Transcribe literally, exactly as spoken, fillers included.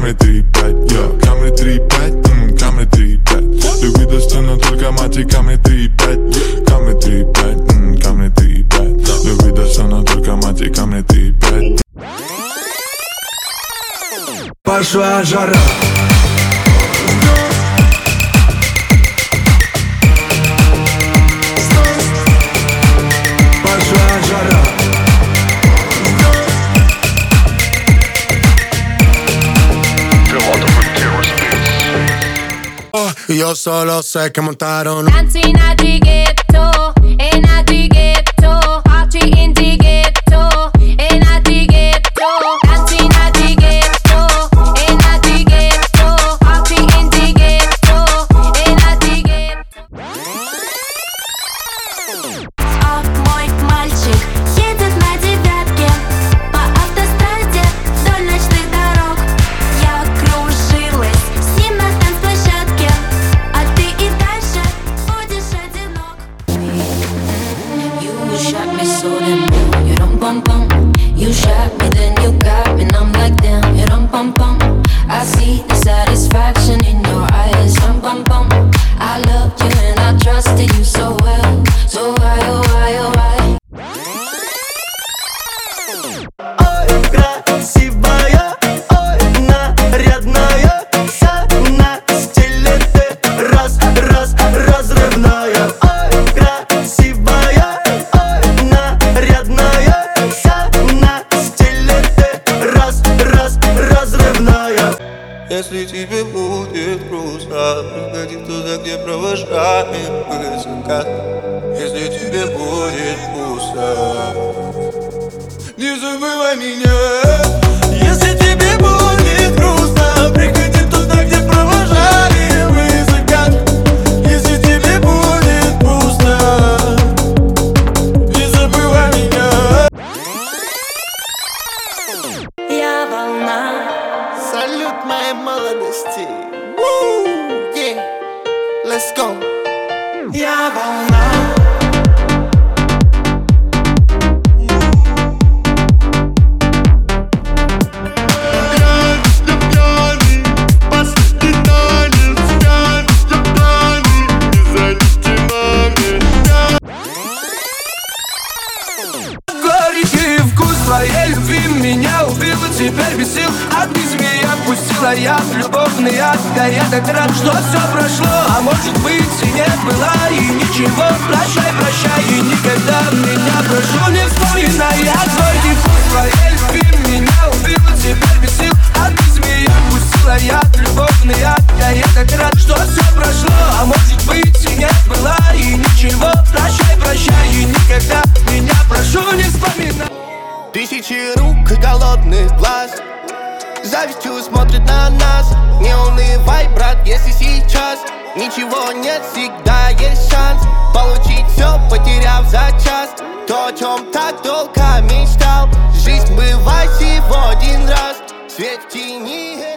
Камри три пять, я Камри три пять, Камри три пять. Любви достойна только мать и Камри три пять. Камри три пять, Камри три пять. Любви достойна только мать и Камри три пять. Пошла жара. Yo solo sé que montaron Dancing at the ghetto, in at the ghetto, party in the ghetto, in at the ghetto, dancing at the ghetto, in at the ghetto, party in the ghetto, in at the ghetto. Ах, мой мальчик едет на девятке по автостраде вдоль ночных дорог. Я кружилась с ним на танцплощадке, а ты и дальше будешь одинок. You shot me so damn, you dum bum bum. You shot me then you got me and I'm like damn, you dum bum bum. I see the satisfaction in your eyes, dum bum bum. I loved you and I trusted you so well, so why oh why oh why? Ой, красивая, ой, нарядная, вся на стиле ты раз, раз, разрывная. Ой, красивая, ой, нарядная, вся на стиле ты раз, раз, разрывная. Если тебе будет грустно, приходи туда, где провожаем мы закат. Если тебе будет пусто, не забывай меня. Если тебе будет грустно, приходи туда, где провожаем мы закат. Если тебе будет пусто, не забывай меня. Я волна. Салют моей молодости. Woo! Yeah. Let's go. Я волна. Горький вкус твоей любви меня убил и теперь без сил. Одни змеи отпустила я в любовный ад. Да я так рад, что все прошло, а может быть и не было. И ничего, прощай, прощай, и никогда меня прошу не вспоминай. Горький вкус твоей любви меня убил и теперь без сил. Одни змеи отпустила я в любовный ад. Да я так рад, что все прошло, а может быть и не было. И ничего, прощай, прощай, и никогда меня прошу не вспоминай. Тысячи рук и голодных глаз завистью смотрят на нас. Не унывай, брат, если сейчас ничего нет, всегда есть шанс получить все, потеряв за час то, о чем так долго мечтал. Жизнь бывает всего один раз, свет в тени.